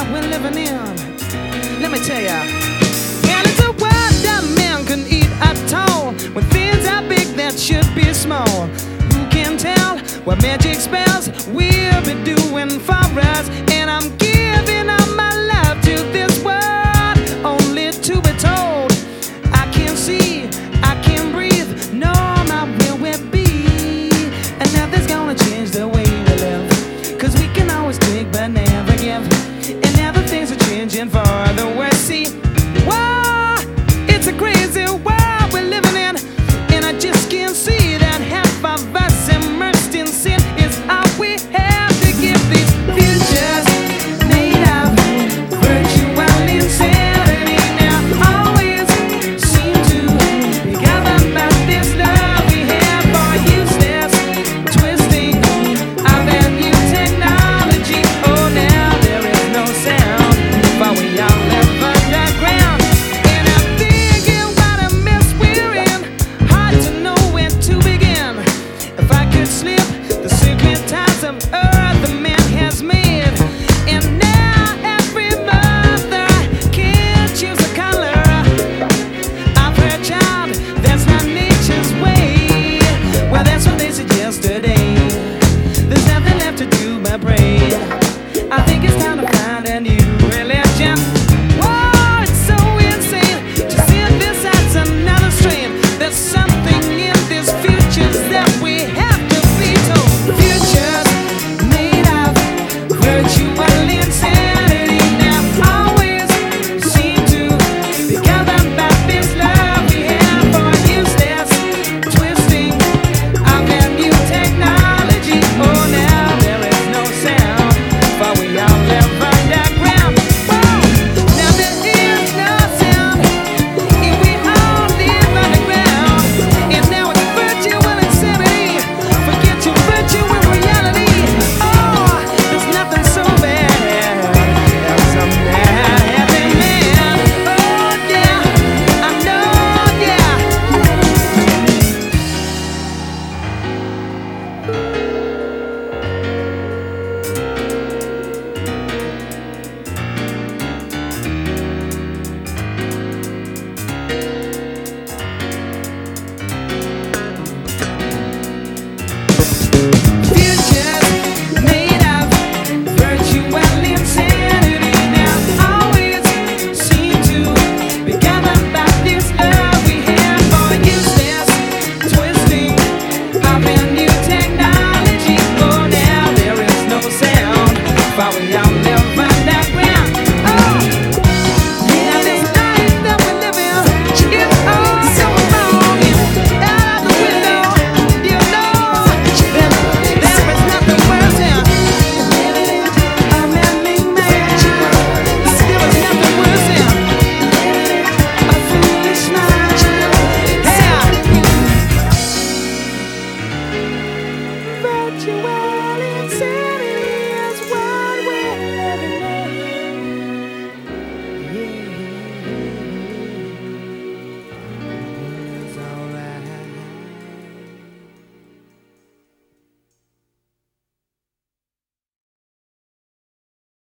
we're living in. Let me tell ya. And it's a world that man can eat at all, when things are big that should be small. Who can tell what magic spells we'll be doing for us? And I'm giving all my love to this world, only to be told I can't see, I can't breathe, no, my where we'll be. And nothing's gonna change the way we live, 'cause we can always take but never give. And now the things are changing for the worse. See, whoa, it's a crazy world we're living in, and I just can't see that half of us immersed in sin is all we have to give. These futures made of virtual insanity now always seem to be governed by this love we have for useless twisting of that new technology. Oh, now there is no sound, but we all live underground. And I'm thinking what a mess we're in, hard to know where to begin. If I could slip the secret ties of earth the man has made, and now every mother can choose a color of her child, that's not nature's way. Well, that's what they suggest today. There's nothing left to do but pray. I think it's time to find a new religion. Whoa, it's so insane to see this as another strain. There's something in these futures that we have to be told. Futures made of virtual insanity now always seem to be governed by this love we have for useless twisting of that new technology. Oh, now there is no sound, for we all live underground. Whoa, now there is no sound, and we all live underground. And now it's virtual insanity. Forget your virtual reality. Oh, there's nothing so bad as some bad happy man. Oh yeah, I know, yeah.